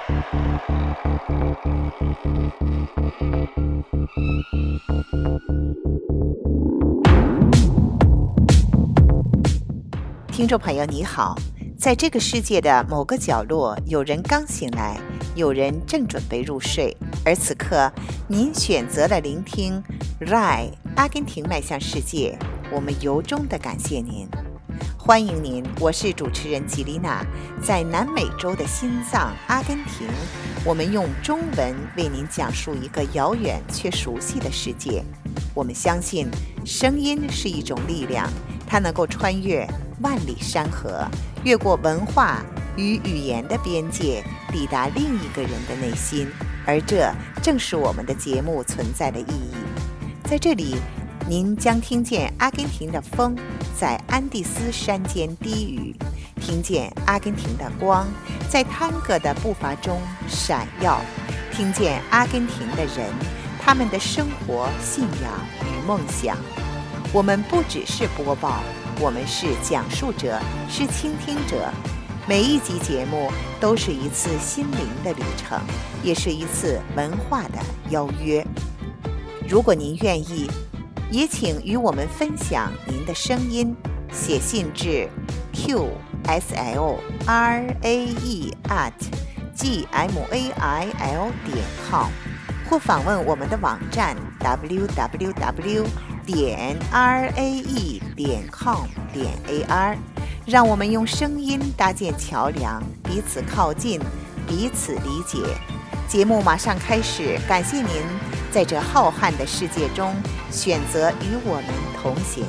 听众朋友你好，在这个世界的某个角落，有人刚醒来，有人正准备入睡，而此刻您选择了聆听 RAI 阿根廷迈向世界，我们由衷的感谢您。欢迎您，我是主持人吉丽娜，在南美洲的心脏阿根廷，我们用中文为您讲述一个遥远却熟悉的世界。我们相信声音是一种力量，它能够穿越万里山河，越过文化与语言的边界，抵达另一个人的内心，而这正是我们的节目存在的意义。在这里，您将听见阿根廷的风在安第斯山间低语，听见阿根廷的光在探戈的步伐中闪耀，听见阿根廷的人，他们的生活、信仰与梦想。我们不只是播报，我们是讲述者，是倾听者。每一集节目都是一次心灵的旅程，也是一次文化的邀约。如果您愿意，也请与我们分享您的声音，写信至 qslae@gmail.com， 或访问我们的网站 www.rae.com.ar， 让我们用声音搭建桥梁，彼此靠近，彼此理解。节目马上开始，感谢您在这浩瀚的世界中选择与我们同行。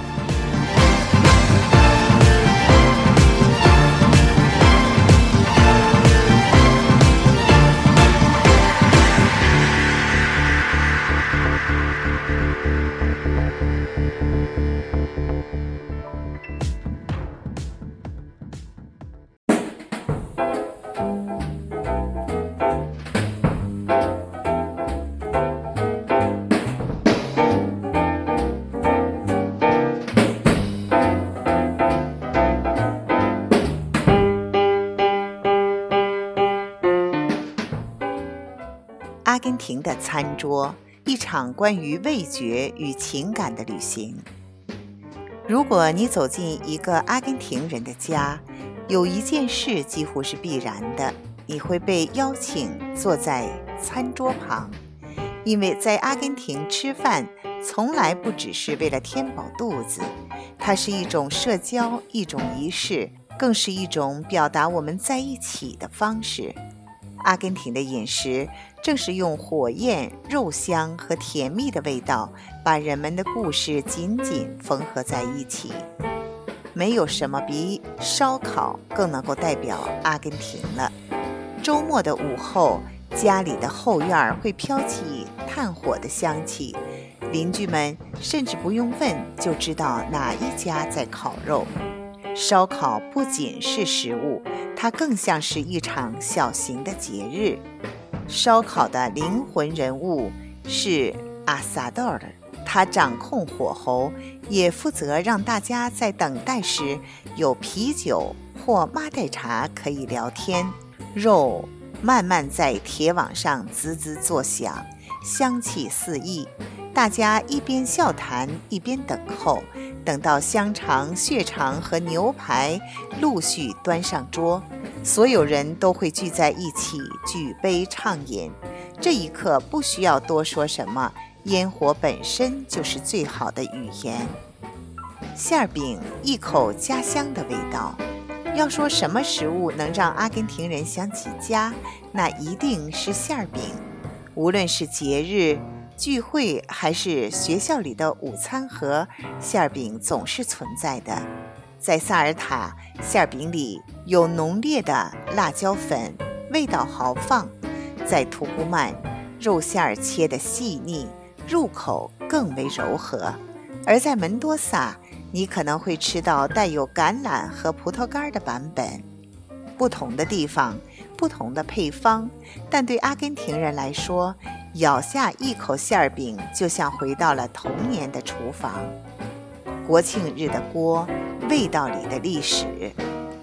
阿根廷的餐桌，一场关于味觉与情感的旅行。如果你走进一个阿根廷人的家，有一件事几乎是必然的，你会被邀请坐在餐桌旁。因为在阿根廷吃饭从来不只是为了填饱肚子，它是一种社交，一种仪式，更是一种表达我们在一起的方式。阿根廷的饮食正是用火焰、肉香和甜蜜的味道，把人们的故事紧紧缝合在一起。没有什么比烧烤更能够代表阿根廷了。周末的午后，家里的后院会飘起炭火的香气，邻居们甚至不用问就知道哪一家在烤肉。烧烤不仅是食物，它更像是一场小型的节日。烧烤的灵魂人物是阿萨道尔，他掌控火候，也负责让大家在等待时有啤酒或马黛茶可以聊天。肉慢慢在铁网上滋滋作响，香气四溢，大家一边笑谈一边等候，等到香肠、血肠和牛排陆续端上桌，所有人都会聚在一起，举杯畅饮。这一刻不需要多说什么，烟火本身就是最好的语言。馅饼，一口家乡的味道。要说什么食物能让阿根廷人想起家，那一定是馅饼。无论是节日、聚会还是学校里的午餐盒，馅饼总是存在的。在萨尔塔，馅饼里有浓烈的辣椒粉，味道豪放；在图古曼，肉馅切得细腻，入口更为柔和；而在门多萨，你可能会吃到带有橄榄和葡萄干的版本。不同的地方，不同的配方，但对阿根廷人来说，咬下一口馅饼就像回到了童年的厨房。国庆日的锅，味道里的历史。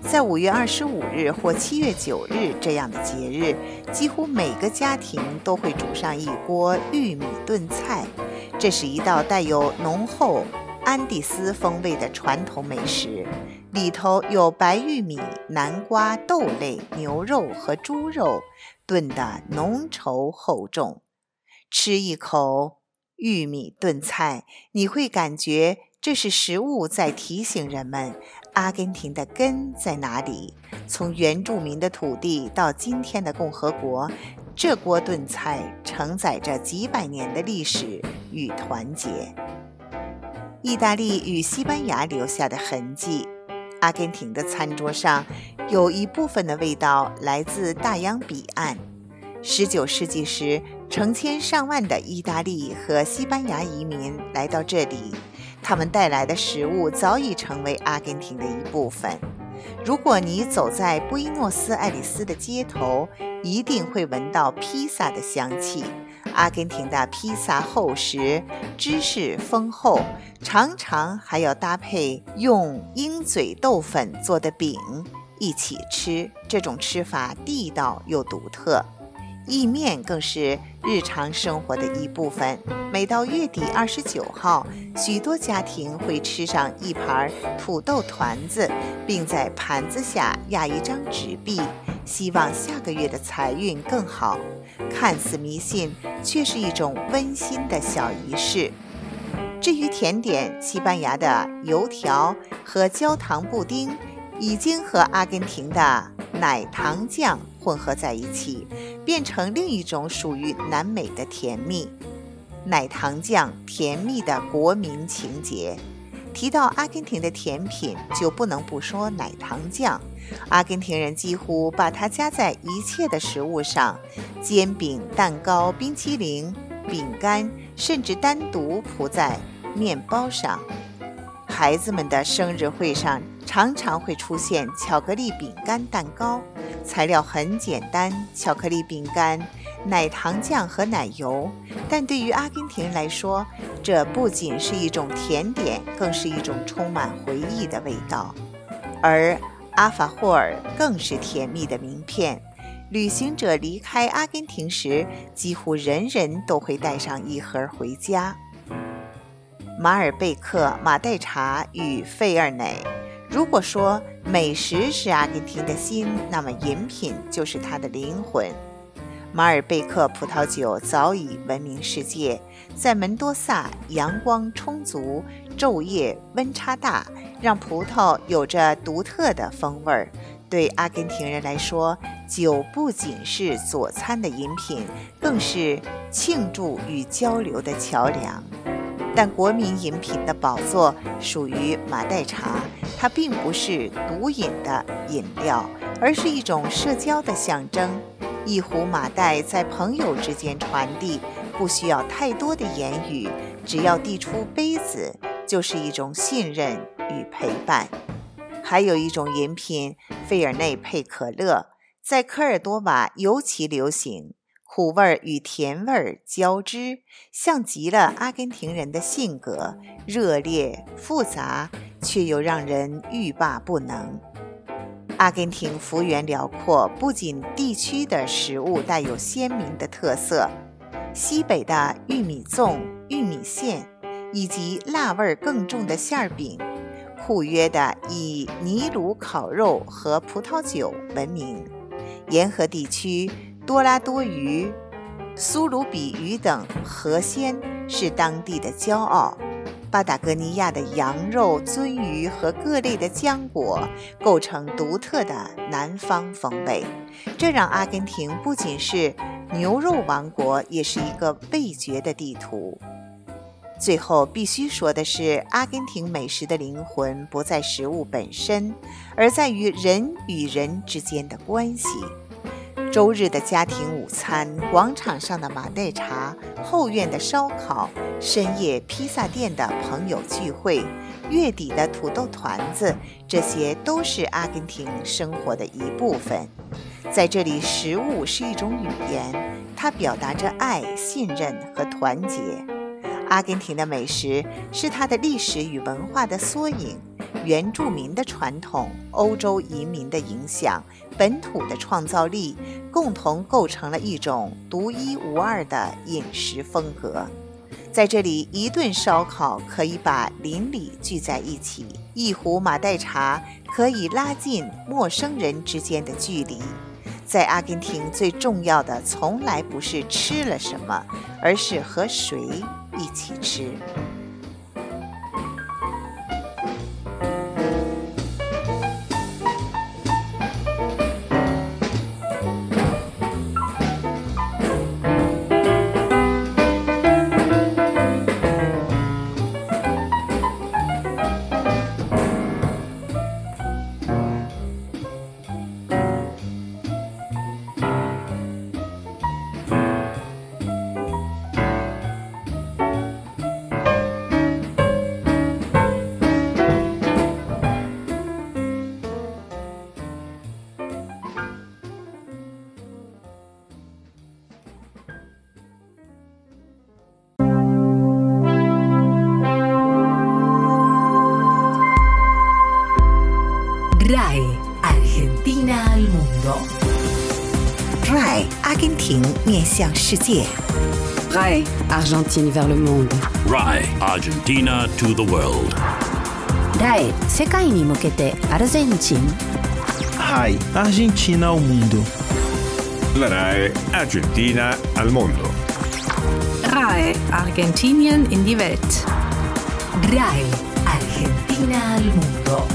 在5月25日或7月9日这样的节日，几乎每个家庭都会煮上一锅玉米炖菜。这是一道带有浓厚安第斯风味的传统美食，里头有白玉米、南瓜、豆类、牛肉和猪肉炖得浓稠厚重。吃一口玉米炖菜，你会感觉这是食物在提醒人们阿根廷的根在哪里。从原住民的土地到今天的共和国，这锅炖菜承载着几百年的历史与团结。意大利与西班牙留下的痕迹，阿根廷的餐桌上有一部分的味道来自大洋彼岸。19世纪时，成千上万的意大利和西班牙移民来到这里，他们带来的食物早已成为阿根廷的一部分。如果你走在布宜诺斯艾利斯的街头，一定会闻到披萨的香气。阿根廷的披萨厚实，芝士丰厚，常常还要搭配用鹰嘴豆粉做的饼一起吃，这种吃法地道又独特。意面更是日常生活的一部分。每到月底29号，许多家庭会吃上一盘土豆团子，并在盘子下压一张纸币，希望下个月的财运更好。看似迷信，却是一种温馨的小仪式。至于甜点，西班牙的油条和焦糖布丁已经和阿根廷的奶糖酱混合在一起，变成另一种属于南美的甜蜜。奶糖酱，甜蜜的国民情节。提到阿根廷的甜品，就不能不说奶糖酱。阿根廷人几乎把它加在一切的食物上，煎饼、蛋糕、冰淇淋、饼干，甚至单独铺在面包上。孩子们的生日会上常常会出现巧克力饼干蛋糕，材料很简单，巧克力饼干、奶糖酱和奶油。但对于阿根廷人来说，这不仅是一种甜点，更是一种充满回忆的味道。而阿法霍尔更是甜蜜的名片，旅行者离开阿根廷时，几乎人人都会带上一盒回家。马尔贝克、马黛茶与费尔内。如果说美食是阿根廷的心，那么饮品就是它的灵魂。马尔贝克葡萄酒早已闻名世界，在门多萨阳光充足，昼夜温差大，让葡萄有着独特的风味。对阿根廷人来说，酒不仅是佐餐的饮品，更是庆祝与交流的桥梁。但国民饮品的宝座属于马黛茶，它并不是毒饮的饮料，而是一种社交的象征。一壶马黛在朋友之间传递，不需要太多的言语，只要递出杯子，就是一种信任与陪伴。还有一种饮品，费尔内配可乐，在科尔多瓦尤其流行。苦味与甜味交织，像极了阿根廷人的性格，热烈复杂，却又让人欲罢不能。阿根廷幅员辽阔，不仅地区的食物带有鲜明的特色，西北的玉米粽、玉米线，以及辣味更重的馅饼，库约的以泥炉烤肉和葡萄酒闻名。沿河地区多拉多鱼、苏鲁比鱼等河鲜是当地的骄傲。巴达哥尼亚的羊肉、鳟鱼和各类的浆果构成独特的南方风味，这让阿根廷不仅是牛肉王国，也是一个味觉的地图。最后必须说的是，阿根廷美食的灵魂不在食物本身，而在于人与人之间的关系。周日的家庭午餐，广场上的马黛茶，后院的烧烤，深夜披萨店的朋友聚会，月底的土豆团子，这些都是阿根廷生活的一部分。在这里，食物是一种语言，它表达着爱、信任和团结。阿根廷的美食是它的历史与文化的缩影， 原住民的传统、欧洲移民的影响、本土的创造力，共同构成了一种独一无二的饮食风格。在这里，一顿烧烤可以把邻里聚在一起，一壶马黛茶可以拉近陌生人之间的距离。在阿根廷，最重要的从来不是吃了什么，而是和谁一起吃。 RAI Argentina al mundo. RAI 阿根廷面向世界。 RAI Argentine vers le monde. RAI Argentina to the world. RAI 世界に向けてアルゼンチン。 RAI Argentina ao mundo. La RAI Argentina al mondo. RAI Argentinien in die Welt. RAI Argentina al mundo.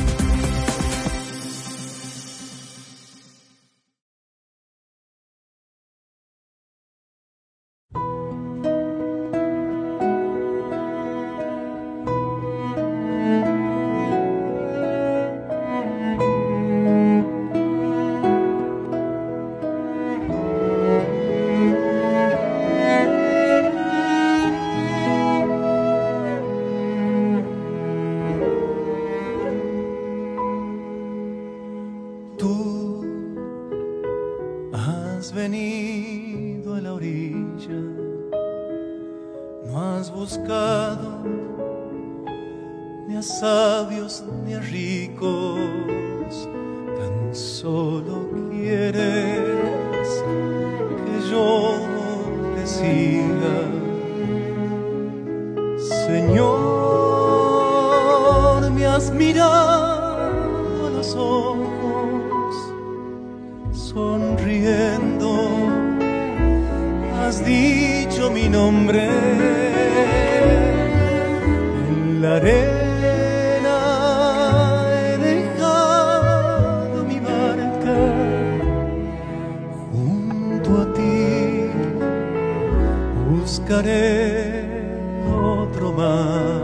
Has venido a la orilla, no has buscado ni a sabios ni a ricos, tan solo quieres que yo te siga. Señor, me has mirado a los ojos, sonriendo, has dicho mi nombre. En la arena he dejado mi barca, junto a ti buscaré otro mar.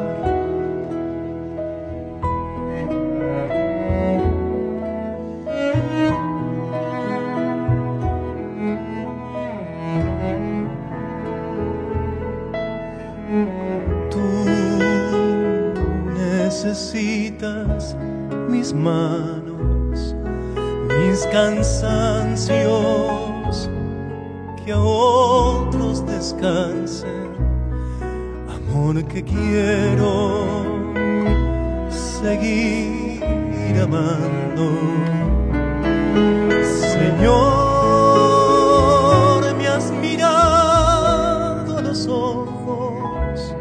Necesitas mis manos, mis cansancios, que a otros descansen. Amor que quiero seguir amando. Señor, me has mirado a los ojos,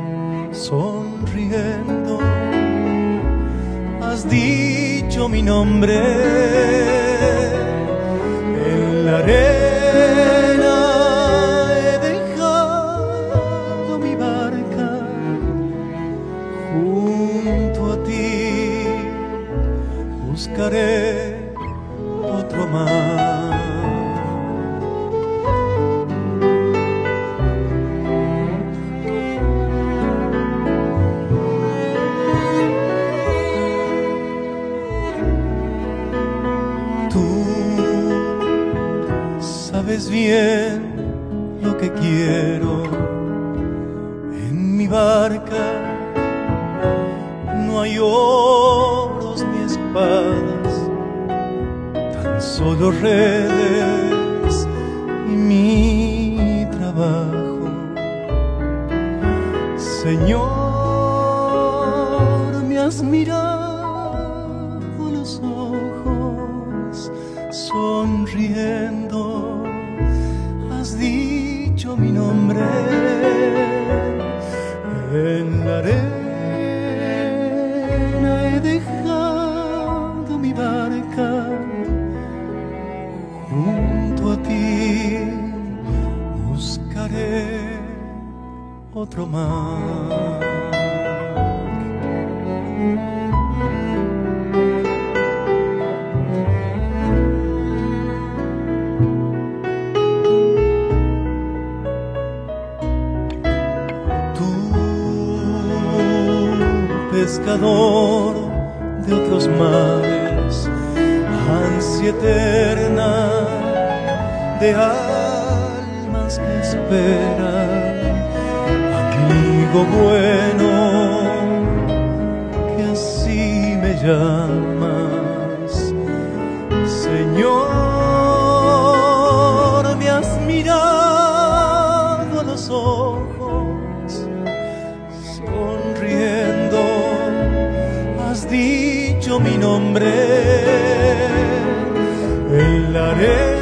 sonriendo, has dicho mi nombre. En la arena he dejado mi barca, junto a ti buscaré otro mar. Sabes bien lo que quiero. En mi barca no hay oros ni espadas, tan solo redes y mi trabajo. Señor, me has mirado los ojos, sonriendo, has dicho mi nombre. En la arena he dejado mi barca, junto a ti buscaré otro mar. Pescador de otros mares, ansia eterna de almas que esperan, amigo bueno, que así me llamas, Señor, me has mirado a los ojos, sonriendo, has dicho mi nombre. En la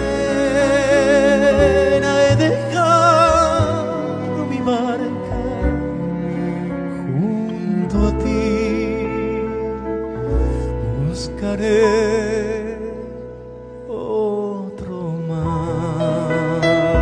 arena he dejado mi barca, junto a ti buscaré otro mar.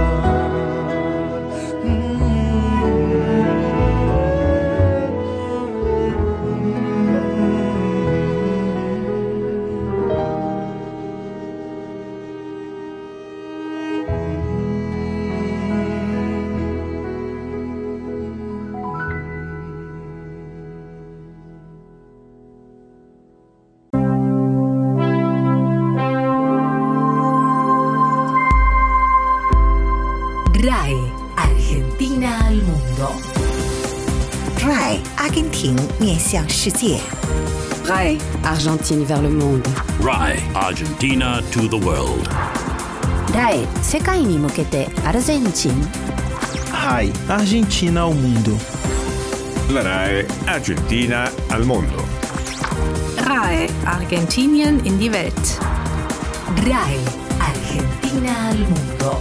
RAE Argentina al mundo. RAI 阿根廷面向世界。 RAE Argentine vers le monde. RAI Argentina to the world. RAE 世界に向けてアルゼンチン。 RAI Argentina ao mundo. La RAE Argentina al mondo. RAE Argentinien in die Welt. RAE Argentina al mundo.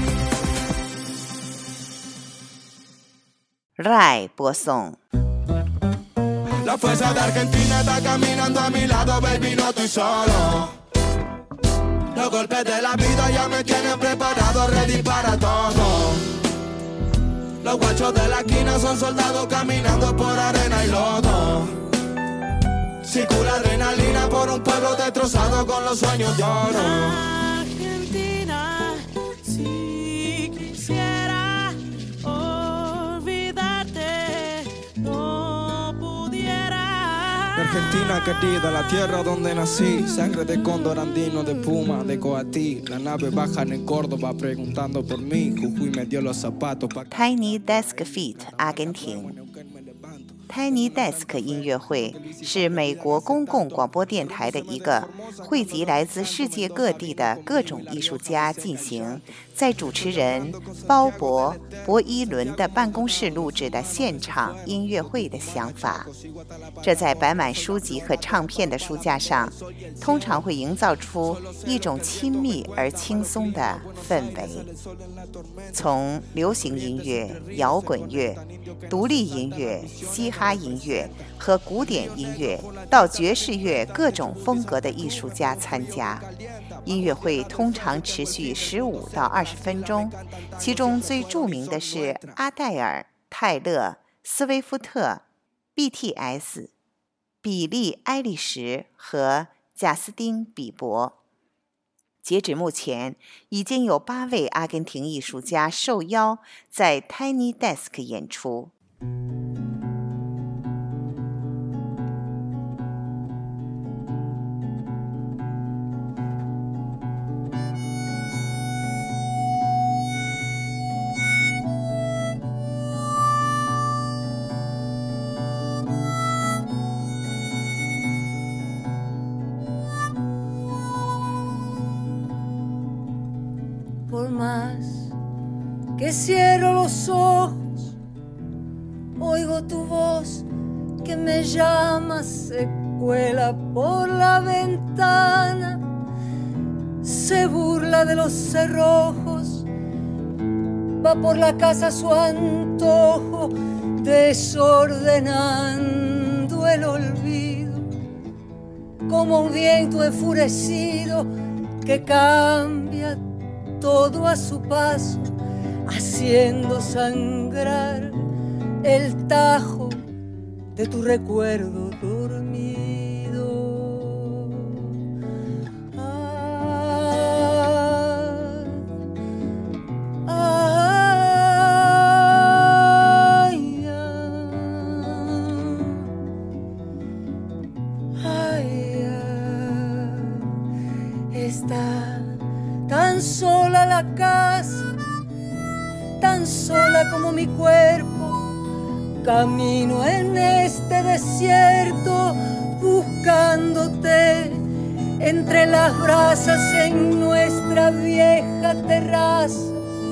RAI 播送。 La fuerza de Argentina está caminando a mi lado, baby, no estoy solo. Los golpes de la vida ya me tienen preparado, ready para todo. Los guachos de la esquina son soldados caminando por arena y lodo. Circula adrenalina por un pueblo destrozado con los sueños de oro. Argentina, si quisiera olvidarte, no pudiera. Argentina querida, la tierra donde nací, sangre de cóndor andino, de puma, de coatí. La nave baja en Córdoba preguntando por mí, Jujuy me dio los zapatos pa' Tiny Desk Feat 阿根廷。Tiny Desk 音乐会是美国公共广播电台的一个汇集来自世界各地的各种艺术家进行在主持人鲍勃·博伊伦的办公室录制的现场音乐会的想法。这在摆满书籍和唱片的书架上，通常会营造出一种亲密而轻松的氛围。从流行音乐、摇滚乐、独立音乐、嘻哈音乐和古典音乐到爵士乐各种风格的艺术家参加。音乐会通常持续15到20分钟，其中最著名的是阿黛尔、泰勒、斯威夫特、BTS、比利·埃利什和贾斯汀·比伯。截止目前，已经有8位阿根廷艺术家受邀在 Tiny Desk 演出。 Por más que cierro los ojos, oigo tu voz que me llama se cuela por la ventana, se burla de los cerrojos, va por la casa a su antojo, desordenando el olvido, como un viento enfurecido que cambia todo a su paso, haciendo sangrar el tajo de tu recuerdo dormido. Está tan sola la casa, tan sola como mi cuerpo. Camino en este desierto buscándote entre las brasas en nuestra vieja terraza,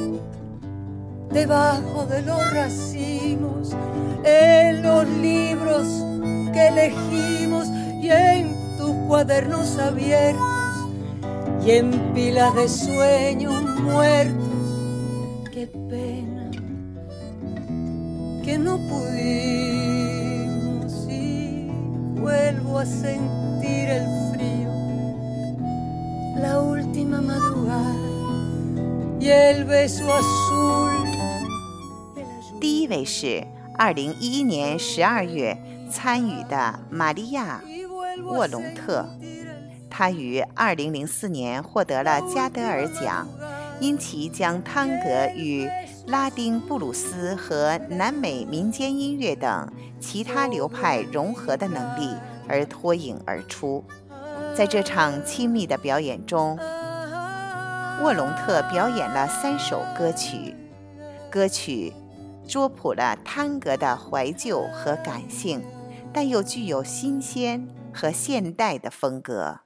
debajo de los racimos, en los libros que elegimos y en tus cuadernos abiertos y en pilas de sueños muertos. Qué pena que no pudimos, y vuelvo a sentir el frío, la última madrugada y el beso azul。 第一位是2011年12月参与的玛利亚·沃隆特，他于2004年获得了加德尔奖，因其将探戈与拉丁布鲁斯和南美民间音乐等其他流派融合的能力而脱颖而出。在这场亲密的表演中，沃隆特表演了3首歌曲，歌曲捉捕了探戈的怀旧和感性，但又具有新鲜和现代的风格。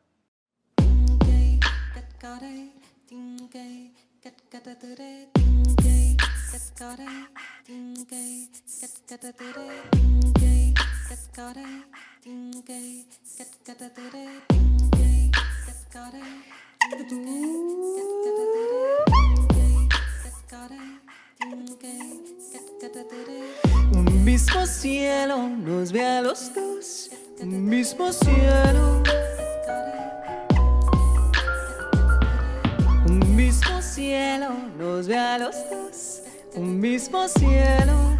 Un mismo cielo nos ve a los dos, un mismo cielo. Un mismo cielo nos ve a los dos, un mismo cielo.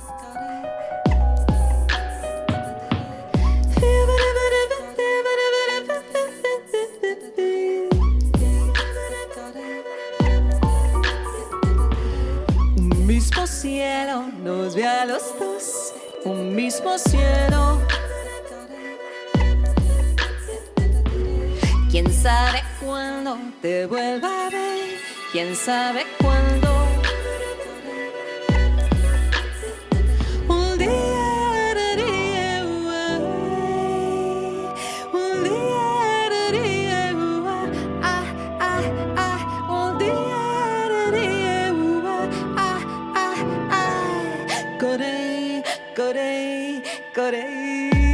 Un mismo cielo nos ve a los dos, un mismo cielo. ¿Quién sabe cuándo te vuelva a ver? ¿Quién sabe cuándo? Un día, un día, un día, corre, corre, corre.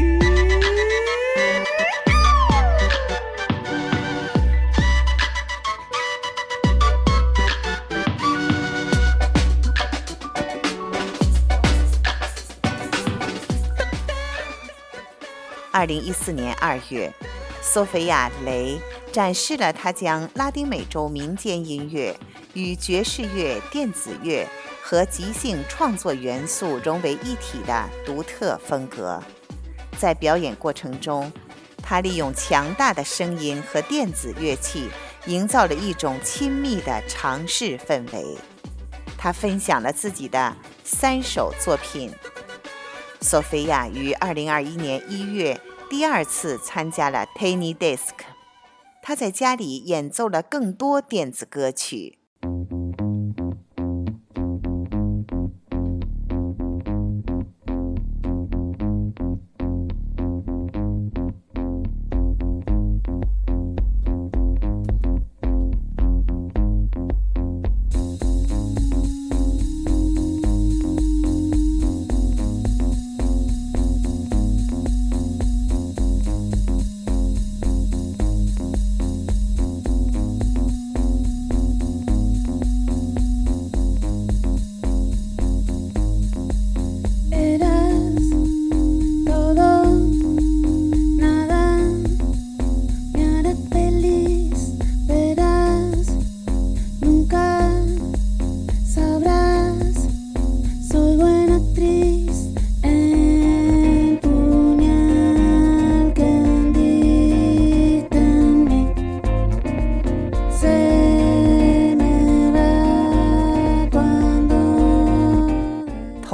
2014年2月，索菲亚·雷展示了她将拉丁美洲民间音乐与爵士乐、电子乐和即兴创作元素融为一体的独特风格。在表演过程中，她利用强大的声音和电子乐器，营造了一种亲密的尝试氛围。她分享了自己的3首作品。索菲亚于2021年1月第2次参加了 Tiny Desk， 她在家里演奏了更多电子歌曲。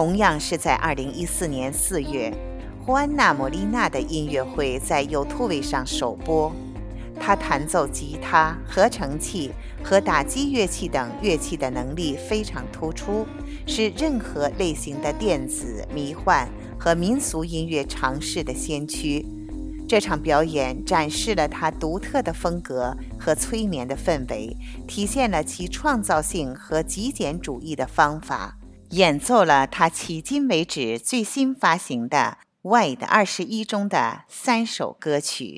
同样是在2014年4月，胡安娜·莫莉娜的音乐会在 YouTube 上首播。她弹奏吉他、合成器和打击乐器等乐器的能力非常突出，是任何类型的电子、迷幻和民俗音乐尝试的先驱。这场表演展示了她独特的风格和催眠的氛围，体现了其创造性和极简主义的方法，演奏了她迄今为止最新发行的 Wide 21中的3首歌曲。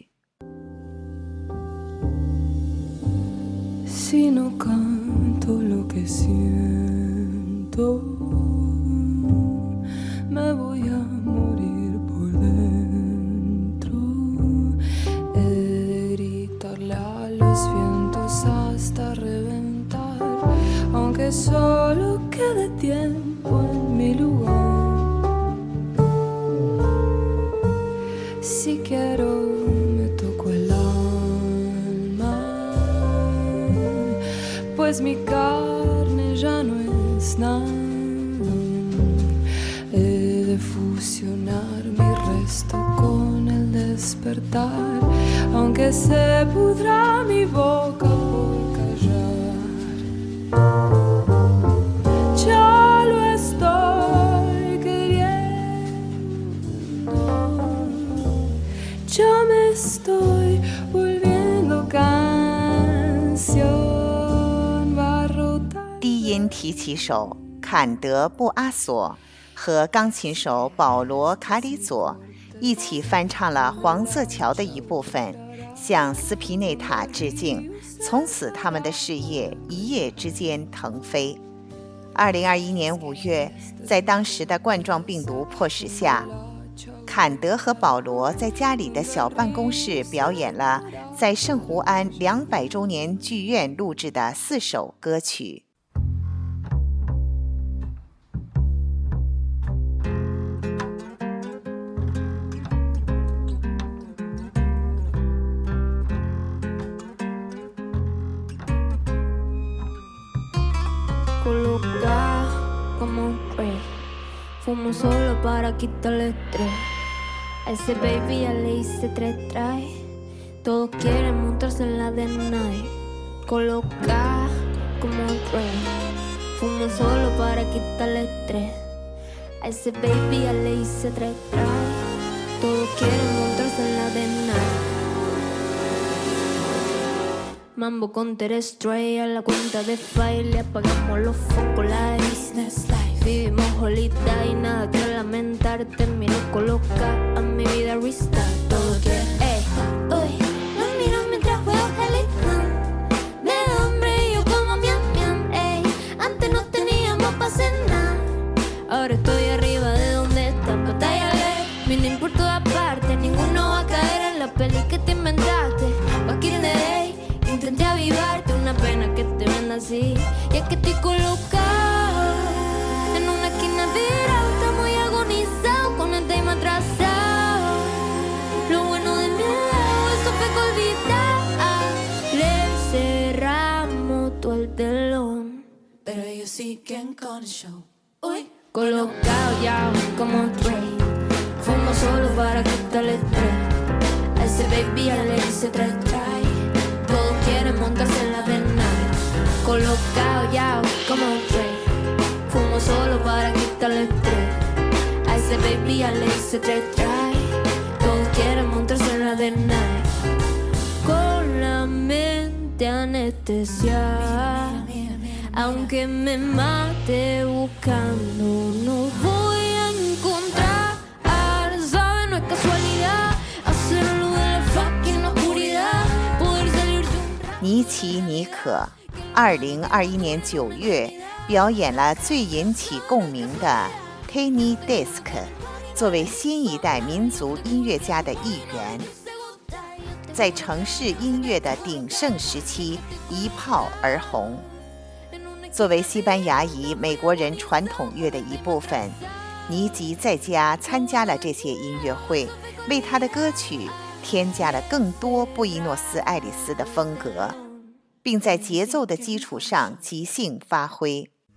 Si no canto lo que siento, me voy a morir por dentro. He de gritarle a los vientos hasta reventar, aunque solo quede tiempo en mi lugar. Si quiero me toco el pues mi carne ya no es nada. He de fusionar mi resto con el despertar, aunque se pudra mi boca por callar. Ya lo estoy queriendo, ya me estoy volviendo canción. 低音提琴手坎德·布阿索和钢琴手保罗·卡里佐一起翻唱了黄色桥的一部分，向斯皮内塔致敬，从此他们的事业一夜之间腾飞。2021年5月，在当时的冠状病毒迫使下，坎德和保罗在家里的小办公室表演了在圣胡安200周年剧院录制的4首歌曲。 Coloca como un rey, fumo solo para quitarle estrés. A ese baby ya le hice 3 try. Todos quieren montarse en la de night. Coloca como un rey, fumo solo para quitarle estrés. A ese baby ya le hice 3 try. Todos quieren montarse en la de night. Mambo con Stray, a la cuenta de file, apagamos los focos, la business life. Vivimos holiday, nada que lamentar. Termino coloca a mi vida restart. Todo que uy, no miro mientras juego Helly Hunt. Me da hambre y yo como miam miam, ey. Antes no teníamos pa' cenar, ahora estoy arriba de donde está. Batallale, vine por todas partes, ninguno va a caer en la peli que te inventaste. Back in the day, intenté avivarte, una pena que te ven así. Y es que estoy colocado en una esquina virada, está muy agonizado con el tema atrasado. Lo bueno de mi lado, eso fue que olvidar. Le cerramos todo el telón, pero ellos siguen con el show. Uy, colocado ya como un rey, fumo solo para quitarle estrés. A ese baby ya le hice 3 try. Todos quieren montarse en la de night. Colocado ya como un rey, fumo solo para quitarle el estrés. A ese baby ya le hice 3 try. Todos quieren montarse en la de night. Con la mente anestesiada, aunque me mate buscando, no voy a encontrar. ¿Sabes? No es casualidad hacerlo de la fucking oscuridad. 尼奇·尼可2021年9月表演了最引起共鸣的 Tiny Desk， 作为新一代民族音乐家的一员，在城市音乐的鼎盛时期一炮而红。作为西班牙裔美国人传统乐的一部分，尼吉在家参加了这些音乐会，为他的歌曲添加了更多布宜诺斯艾利斯的风格，并在节奏的基础上即兴发挥。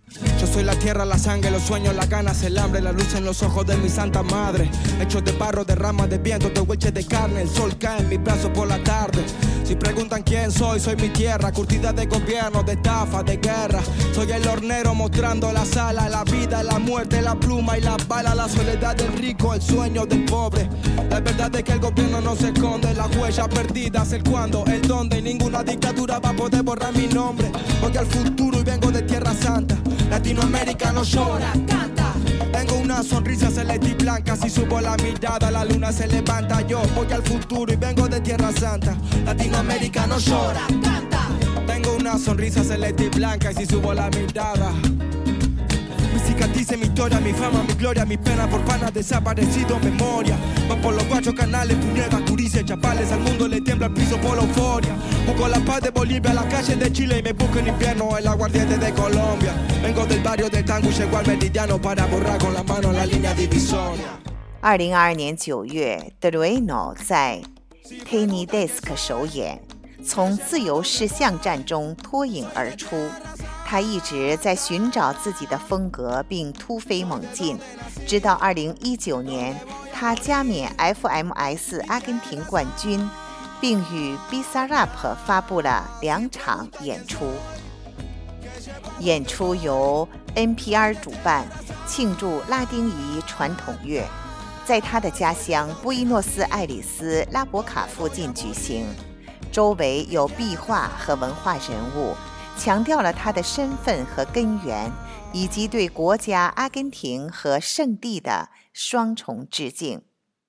Yo soy la tierra, la sangre, los sueños, las ganas, el hambre, la luz en los ojos de mi santa madre. Hechos de barro, de ramas, de viento, de huelches de carne. El sol cae en mis brazos por la tarde. Si preguntan quién soy mi tierra, curtida de gobierno, de estafa, de guerra. Soy el hornero mostrando la sala, la vida, la muerte, la pluma y la bala. La soledad del rico, el sueño del pobre. La verdad es que el gobierno no se esconde. Las huellas perdidas, el cuándo, el dónde. Y ninguna dictadura va a poder borrar mi nombre. Voy al futuro y vengo de Tierra Santa. Latinoamérica no llora, canta. Tengo una sonrisa celeste y blanca. Si subo la mirada, la luna se levanta. Yo voy al futuro y vengo de Tierra Santa. Latinoamérica no llora, canta. Tengo una sonrisa celeste y blanca. Y si subo la mirada, mi cicatriz, mi historia, mi fama, mi gloria, mi pena por panas desaparecido, memoria. Van por los guachos canales, puñetas, curices, chapales. Al mundo le tiembla el piso por la euforia. Busco la paz de Bolivia, la calle de Chile. Y me busco en invierno el aguardiente de Colombia. Vengo del barrio del tango y llego al meridiano para borrar con la mano la línea divisoria. 2022年9月 Trueno 在 Tiny Desk 首演，从自由视像战中脱颖而出。他一直在寻找自己的风格并突飞猛进，直到2019年他加冕 FMS 阿根廷冠军，并与 Bizarrap 发布了2场演出。演出由 NPR 主办，庆祝拉丁裔传统乐，在他的家乡布宜诺斯艾利斯拉博卡附近举行，周围有壁画和文化人物，强调了他的身份和根源，以及对国家阿根廷和圣地的双重致敬。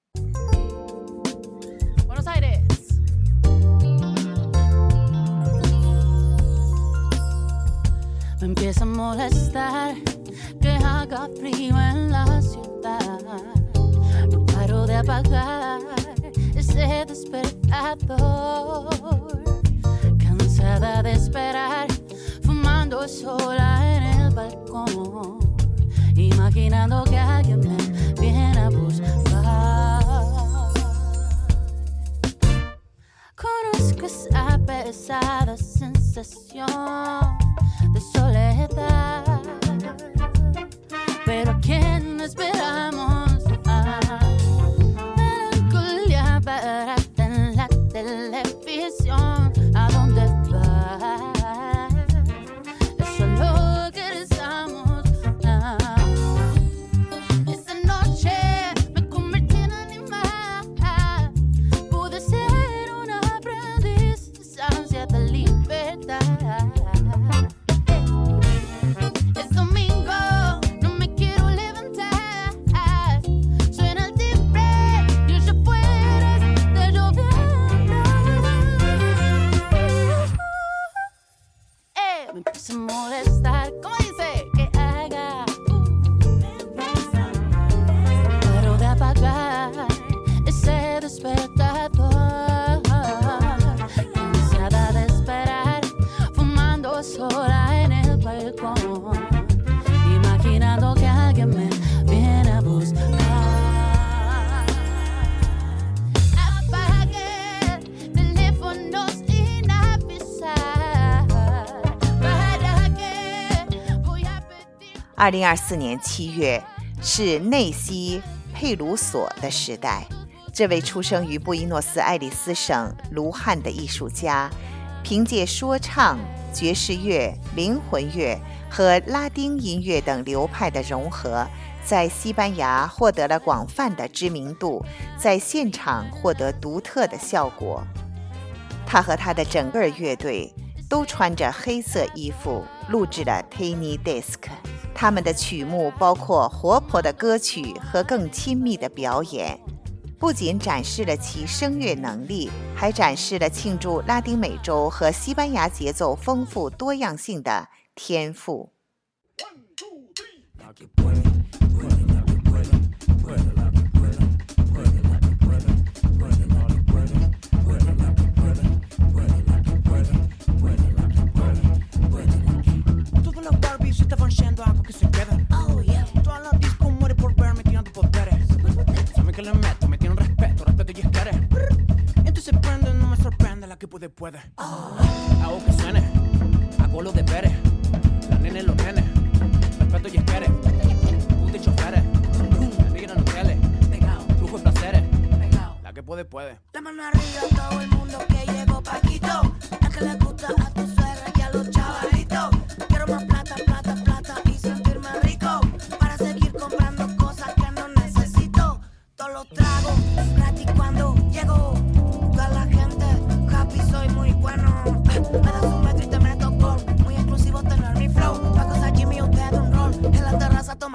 Buenos Aires. Me empieza a molestar que haga frío en la ciudad. No paro de apagar ese despertador. Cansada de esperar, fumando sola en el balcón, imaginando que alguien me viene a buscar. Conozco esa pesada sensación de soledad, pero ¿a quién esperamos? Melancolía barata en la televisión. ¿A dónde vas? Eso es lo que rezamos. Esa noche me convertí en animal. Pude ser un aprendiz de esa ansia de libertad. Se molestar, ¿cómo dice? Que haga paro de apagar ese despertador. Cansada de esperar, fumando sola en el balcón, imaginando que alguien me viene a buscar. Apague el teléfono sin avisar. 2024年7月是内西佩鲁索的时代。这位出生于布宜诺斯艾利斯省卢汉的艺术家，凭借说唱、爵士乐、灵魂乐和拉丁音乐等流派的融合，在西班牙获得了广泛的知名度，在现场获得独特的效果。他和他的整个乐队都穿着黑色衣服录制了 Tiny Desk。他们的曲目包括活泼的歌曲和更亲密的表演，不仅展示了其声乐能力，还展示了庆祝拉丁美洲和西班牙节奏丰富多样性的天赋。 Hago que suene, hago lo de Pérez, la nene los nenes,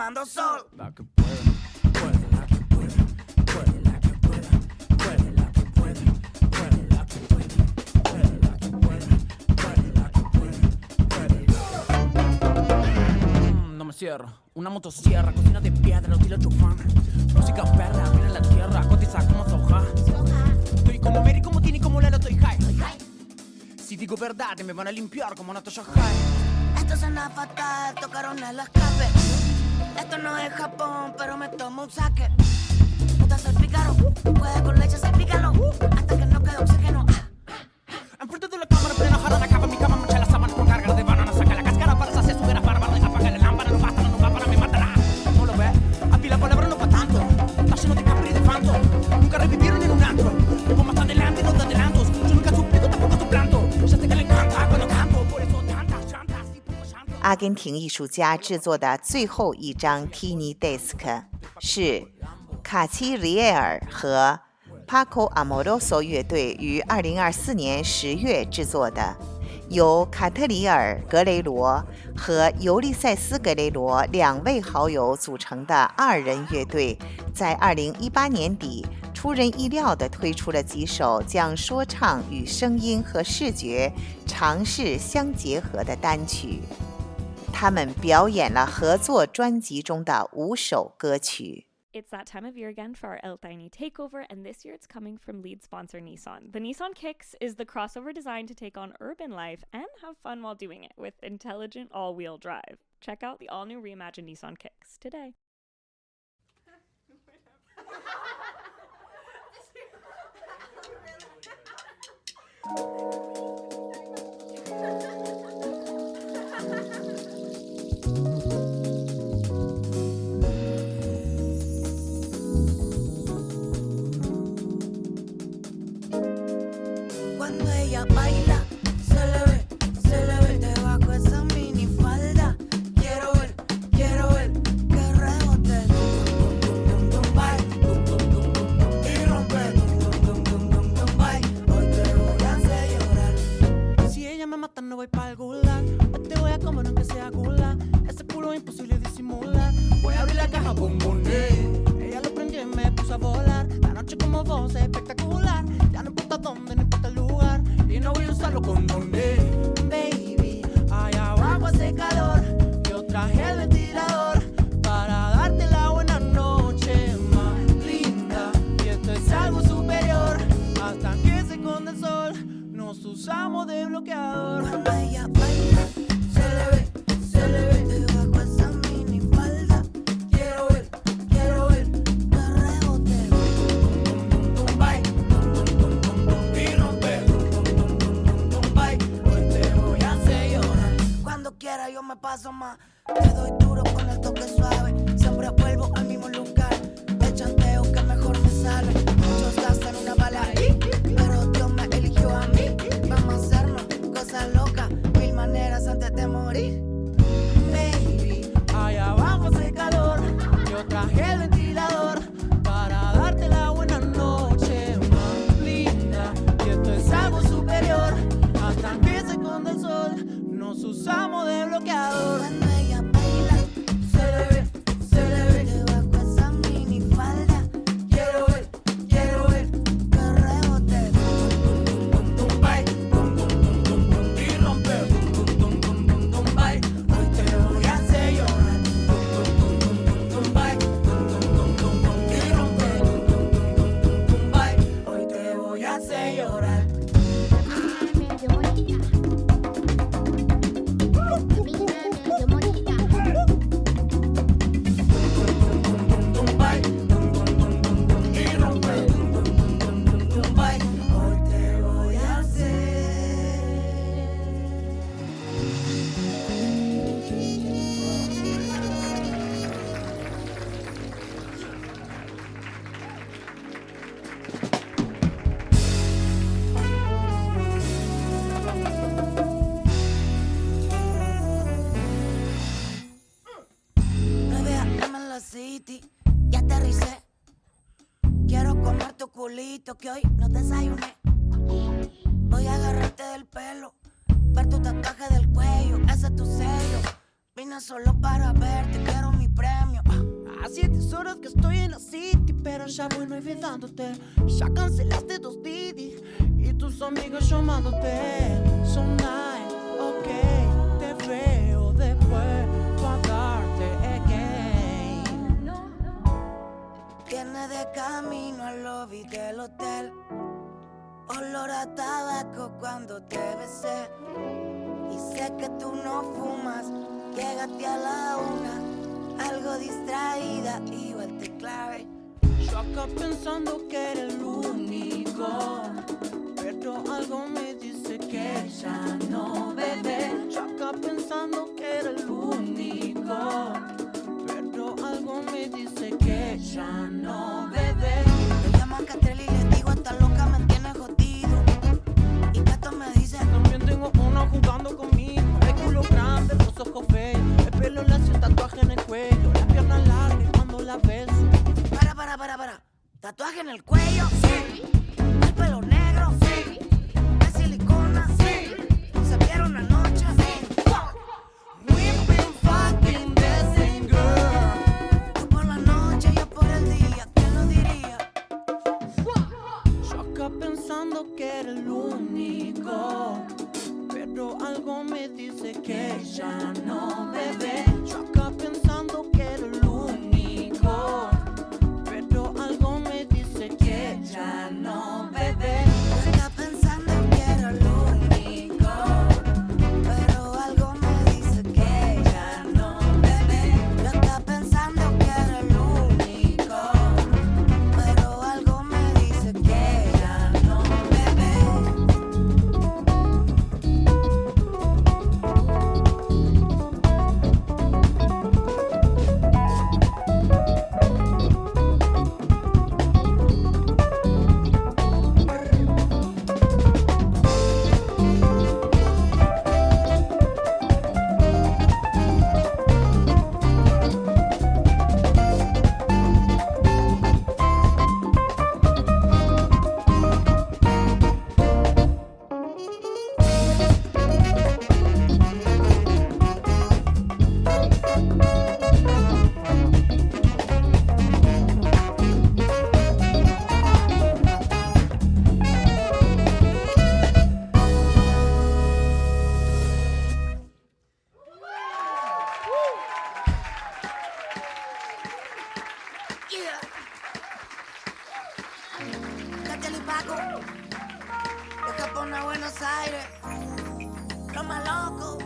tomando sol. La que puede, puede, la que puede, puede, la que puede, puede, la que puede, puede, la que puede, puede, la que puede, puede, la que puede, puede. No me cierro, una motosierra, cocina de piedra, los tiros chufán. Música perra, mira la tierra, cotiza como soja. Estoy como Mary, como Tini, como Lelo, estoy high. Si digo verdad, me van a limpiar como Natasha High. Esto suena fatal, tocaron el escape. Esto no es Japón, pero me tomo un saque. Puta, soy pícaro, puede con leche, salpícalo. Hasta que no quede oxígeno. Enfrente de la cámara, plena jarana, capa mi cama, mancha la sábana con carga de banana. Saca la cáscara para saciar su vera bárbara. Apaga la lámpara, no basta, no va para me matará. No lo ve, aquí la palabra no pa' tanto. Está lleno de capri y de fanto. Nunca revivieron en un antro. Llevo más adelante, no te adelantos. Yo nunca suplico, tampoco suplanto. Ya sé que le encanta cuando canto, por eso tantas chantas y poco chanto. 阿根廷艺术家制作的最后一张 Tiny Disc 是卡奇里埃尔和 Paco Amoroso 乐队于2024年10月制作的，由卡特里尔·格雷罗和尤利塞斯·格雷罗2位好友组成的2人乐队，在2018年底出人意料地推出了几首将说唱与声音和视觉尝试相结合的单曲。他们表演了合作专辑中的5首歌曲。 It's that time of year again for our El Tiny Takeover, and this year it's coming from lead sponsor Nissan. The Nissan Kicks is the crossover designed to take on urban life and have fun while doing it with intelligent all-wheel drive. Check out the all-new reimagined Nissan Kicks today. Cuando ella baila, se le ve debajo esa mini falda. Quiero ver que rebote. Y rompe. Hoy te voy a hacer llorar. Si ella me mata no voy pa' el gulag. Te voy a comer aunque sea gulag. Ese culo es imposible disimular. Voy a abrir la caja, bum bum. Ella lo prendió y me puso a volar. La noche como vos es espectacular. Ya no importa dónde, no importa el lugar. Y no voy a usarlo con donde. Baby, allá abajo hace calor. Yo traje el ventilador para darte la buena noche más linda. Y esto es algo superior. Hasta que se esconde el sol, nos usamos de bloqueador. Cuando ella baila, se le ve debajo esa mini falda. Quiero ver que rebote. Y rompe. Hoy te voy a hacer llorar. Cuando quiera yo me paso más. Te doy duro con el toque suave. Siempre vuelvo al mismo lugar. El chanteo que mejor me sale. Muchos gastan una bala ahí, pero Dios me eligió a mí. Vamos a hacernos cosas locas, 1000 maneras antes de morir. Baby, allá abajo hace calor. Yo traje el ventilador para darte la buena noche más linda. Y esto es algo superior. Hasta que se esconde el sol, nos usamos de bloqueador. Cuando ella baila, se le ve debajo esa mini falda. Quiero ver que rebote. Y rompe. Hoy te voy a hacer llorar. Y rompe. Hoy te voy a hacer llorar. Ya aterricé. Quiero comer tu culito que hoy no desayuné. Voy a agarrarte del pelo, ver tu tatuaje del cuello, ese es tu sello. Vine solo para verte, quiero mi premio. Hace 10 horas que estoy en la city, pero ya voy olvidándote. Ya cancelaste 2 Didi y tus amigos llamándote. So nice, ok, te veo después pa' darte again. Viene de camino al lobby del hotel, olor a tabaco cuando te besé. Y sé que tú no fumas, llegaste a la 1, algo distraída, igual te clave. Yo acá pensando que era el único, pero algo me dice que ya no, bebé. Yo acá pensando que era el único, pero algo me dice que ya no, bebé. Le llamo a Catrell y le digo, esta loca me tiene jodido. Y Cato me dice, también tengo una jugando conmigo. El culo grande, los ojos feos, el pelo lacio, tatuaje en el cuello, las piernas largas cuando la beso. Para. ¿Tatuaje en el cuello? Sí. ¿El pelo negro? Sí. ¿De silicona? Sí. ¿Se vieron anoche? Sí. We've been fucking dancing, girl. Tú por la noche, yo por el día, ¿quién lo diría? Yo acá pensando que era el único, pero algo me dice que ya no, bebé. Yo acá pensando que era el único, pero algo me dice que ya no, bebé. Yo acá pensando que era el único, pero algo me dice que ya no, bebé. Yo acá pensando que era el único, pero algo me dice que ya no, bebé. Catel y Paco, de Japón a Buenos Aires, lo más loco.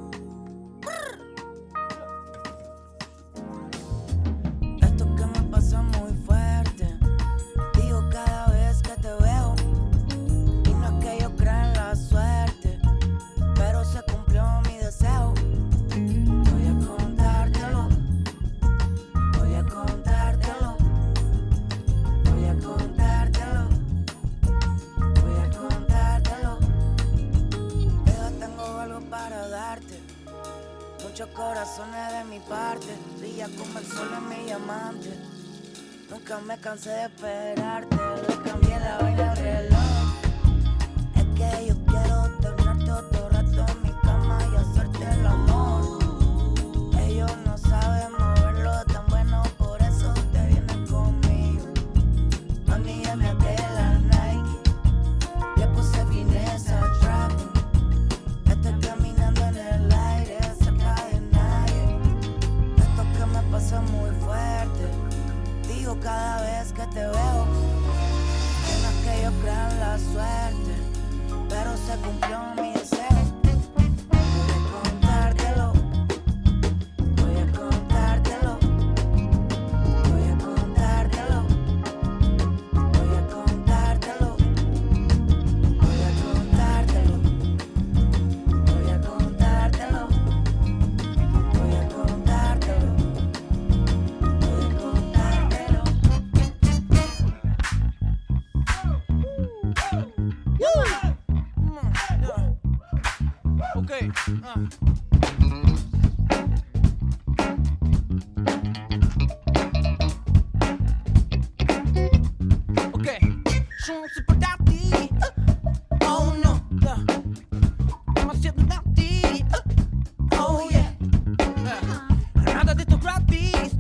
Esto que me pasa muy fuerte, digo cada vez que te veo. Y no es que yo crea en la suerte, pero se cumplió mi deseo. Voy a contártelo, voy a contártelo, voy a contártelo, voy a contártelo. Yo tengo algo para darte, muchos corazones de mi parte, brilla como el sol en mi diamante. Nunca me cansé de esperarte, le cambié la vaina al reloj. Es que yo quiero tenerte otro rato en mi cama y hacerte el amor. Ellos no saben moverlo tan bueno, por eso te vienes conmigo. Mami, ya me até la Nike, le puse fineza al trap. Estoy caminando en el aire, cerca de nadie. Esto que me pasa muy fuerte, digo cada vez que te veo. Que no es que yo crea en la suerte, pero se cumplió mi deseo. Voy a contártelo, voy a contártelo, voy a contártelo, voy a contártelo, voy a contártelo, voy a contártelo, voy a contártelo, voy a contártelo. Okay. Okay. Sono super dati. Oh no. Demasiado dati. Oh yeah. Nada de estos rapis.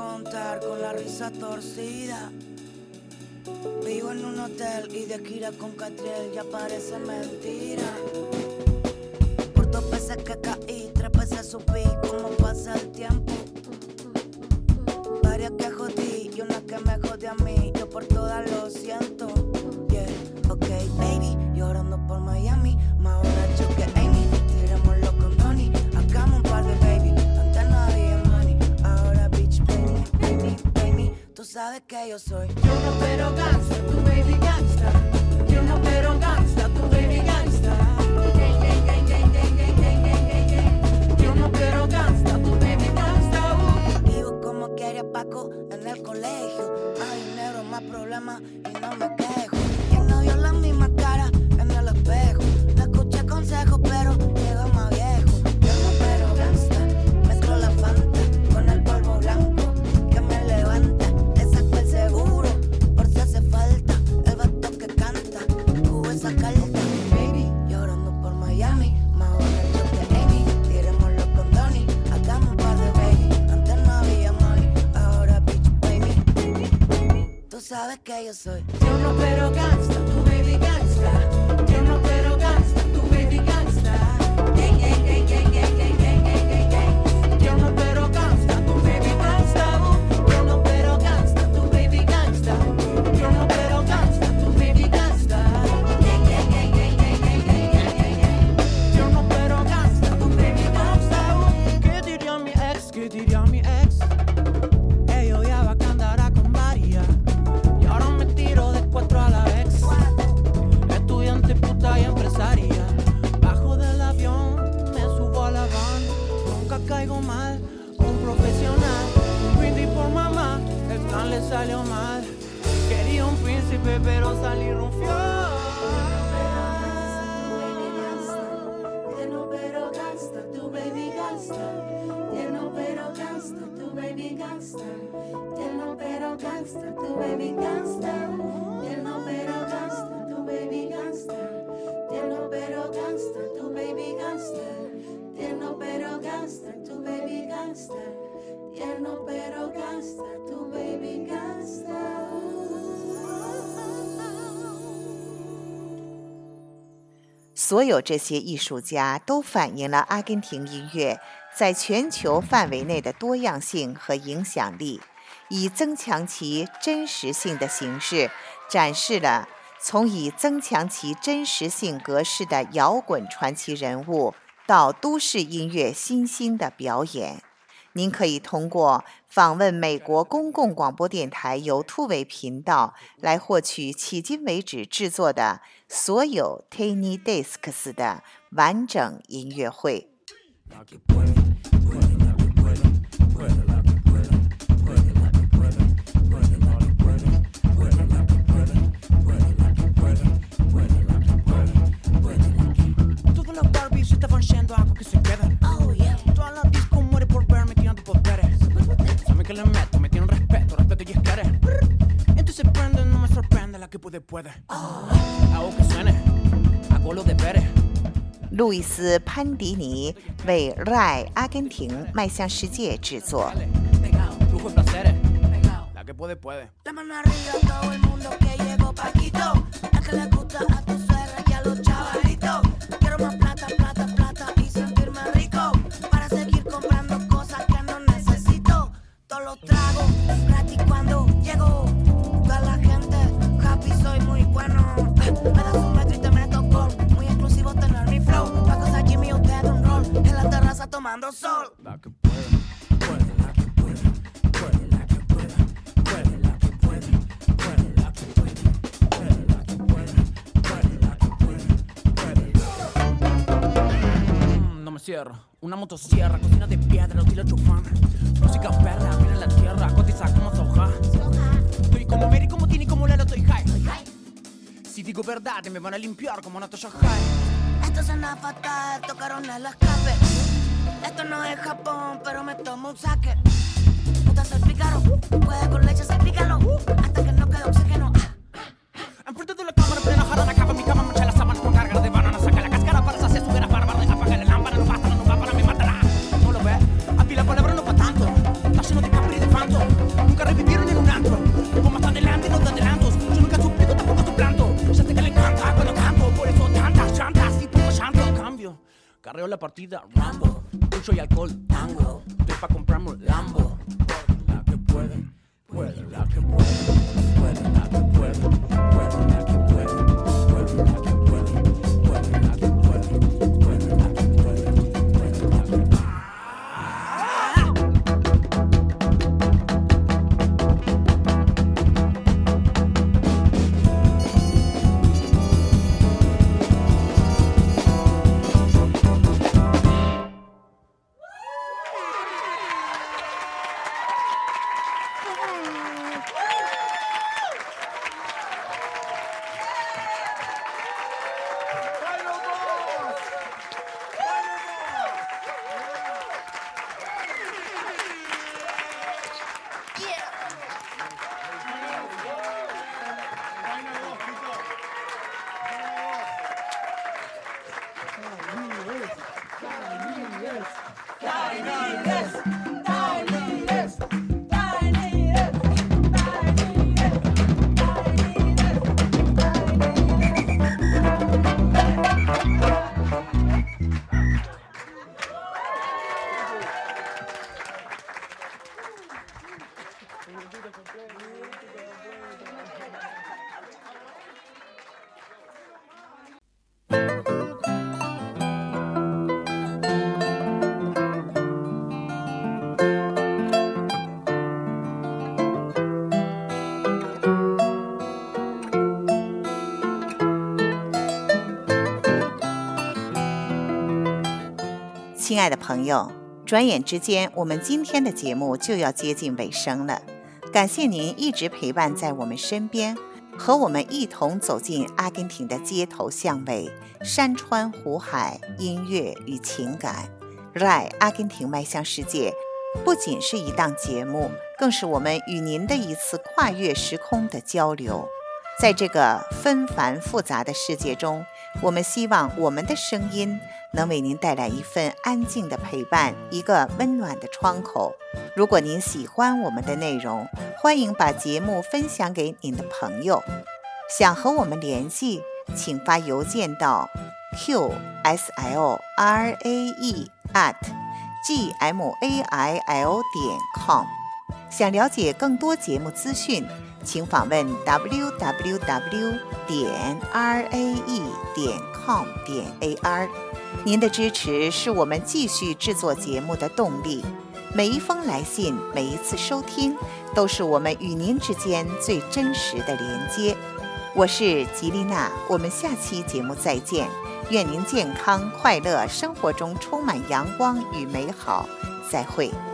montar con la risa torcida. Vivo en un hotel y de gira con Catriel ya parece mentira. Por 2 veces que caí, 3 veces subí, cómo pasa el tiempo. Varias que jodí y una que me jode a mí, yo por todas lo siento. Yeah, ok baby, llorando por Miami, más borracho que Amy. Tirémoslo con Donnie, hagamos un par de baby. Antes no había money, ahora bitch baby. Tú sabes que yo soy Yo no pero gangsta, tu baby gangsta. Yo no pero gangsta, tu baby gangsta. Yo no pero gangsta, tu baby gangsta. Vivo como quería Paco en el colegio. Más dinero, más problemas y no me quejo. ¿Quién no vio la misma cara en el espejo? No escuché consejos, pero llego más viejo. Yo no pero gangsta, mezclo la Fanta con el polvo blanco que me levanta. Le saco el seguro por si hace falta. El vato que canta, jugo esa carta. Baby, llorando por Miami, más borracho que Amy. Tirémoslo con Donnie, hagamos un par de baby. Antes no había money, ahora bitch baby. Tú sabes que yo soy Yo no pero gangsta, tu baby gangsta. Yo no pero gangsta, tu baby gangsta. Yo no pero gangsta, tu baby gangsta. Yo no pero gangsta, tu baby gangsta. Yo no pero gangsta, tu baby gangsta. Yo no pero gangsta, tu baby gangsta. ¿Qué diría mi ex? ¿Qué diría mi ex? Ella odiaba que andara con María y ahora me tiro de 4 a la vez. Estudiante, puta y empresaria. Bajo del avión, me subo a la van. Nunca caigo mal, un profesional. Un brindis por mamá, el plan le salió mal. Quería un príncipe, pero salí rufián. No pero gangsta, tu baby gangsta. No pero gangsta, tu baby gangsta. No pero gangsta, tu baby gangsta. No pero gangsta, tu baby gangsta. No pero gangsta, tu baby gangsta. No pero gangsta, tu baby gangsta. No pero gangsta, tu baby gangsta. 所有这些艺术家都反映了阿根廷音乐在全球范围内的多样性和影响力，以增强其真实性的形式展示了从以增强其真实性格式的摇滚传奇人物到都市音乐新兴的表演。您可以通过访问美国公共广播电台由突围频道来获取迄今为止制作的所有 Tiny Discs 的完整音乐会。 Todas las Barbies estaban yendo a algo que se queden. Oh yeah. Todas las discos mueren por verme tirando poderes. Saben que le meto, me tienen respeto y esqueres. Entonces se prenden, no me sorprende la que puede. Hago que suene, hago los deberes. 路易斯·潘迪尼为 RAI 阿根廷迈向世界制作。 Lujo y placeres, la que puede. La mano arriba a todo el mundo que llegó Paquito. La que le gusta a tu suegra y a los chavalitos. Quiero más plata, plata, plata y sentirme rico. Para seguir comprando cosas que no necesito. Todos los tragos gratis cuando llego. Toda la gente happy, soy muy bueno. Me das un metro y te meto gol. Muy exclusivo tener mi flow. La cosa Jimmy, usted un roll. En la terraza tomando sol. La que puede, la que puede. Una motosierra, cocina de piedra, lo tiro chufán. Música perra, mira la tierra, cotiza como soja. Estoy como Mary, como Tini, como Lelo, estoy high. Si digo verdad, me van a limpiar como Natasha High. Esto suena fatal, tocaron el escape. Esto no es Japón, pero me tomo un saque. Puta, soy pícaro, puede con leche, se pícalo. Hasta que no quede oxígeno. Enfrente de la cámara, plena jarana, acaba mi cama, mancha las sábanas con carga de banana. Saca la cáscara para saciar su vera bárbara. Apaga la lámpara, no basta, no va para me matará. No lo ve, a ti la palabra no va tanto. Está lleno de capri y de fanto. nunca revivieron en un antro. Llevo más adelante, no te adelantos. Yo nunca he suplido, tampoco suplanto. Ya sé que le encanta cuando canto, por eso tantas llantas y poco llanto. A cambio, carreo la partida, Rambo. Mucho y alcohol, tango. Estoy pa' comprarme un Lambo. La que puede, puede, la que puede, puede, la que puede, puede, la que puede, puede, la que puede, puede, la que puede, puede, la que puede, puede, la que puede. 亲爱的朋友，转眼之间，我们今天的节目就要接近尾声了。感谢您一直陪伴在我们身边，和我们一同走进阿根廷的街头巷尾、山川湖海、音乐与情感。RAI阿根廷迈向世界不仅是一档节目，更是我们与您的一次跨越时空的交流。在这个纷繁复杂的世界中，我们希望我们的声音能为您带来一份安静的陪伴，一个温暖的窗口。如果您喜欢我们的内容，欢迎把节目分享给您的朋友。想和我们联系，请发邮件到 qsle@gmail.com。想了解更多节目资讯，请访问 www.rae.com.ar。您的支持是我们继续制作节目的动力。每一封来信，每一次收听，都是我们与您之间最真实的连接。我是吉丽娜，我们下期节目再见。愿您健康快乐，生活中充满阳光与美好。再会。